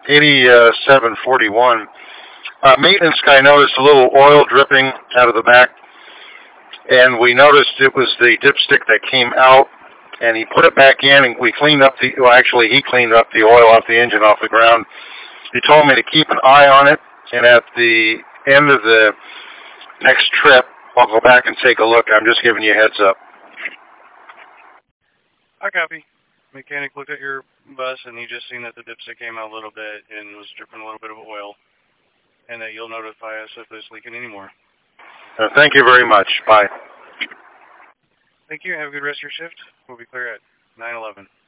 8741. Maintenance guy noticed a little oil dripping out of the back, and we noticed it was the dipstick that came out, and he put it back in, and we cleaned up actually he cleaned up the oil off the engine off the ground. He told me to keep an eye on it, and at the end of the next trip, I'll go back and take a look. I'm just giving you a heads up. I copy. Mechanic looked at your bus, and he just seen that the dipstick came out a little bit and was dripping a little bit of oil, and that you'll notify us if it's leaking anymore. Thank you very much. Bye. Thank you. Have a good rest of your shift. We'll be clear at 9:11.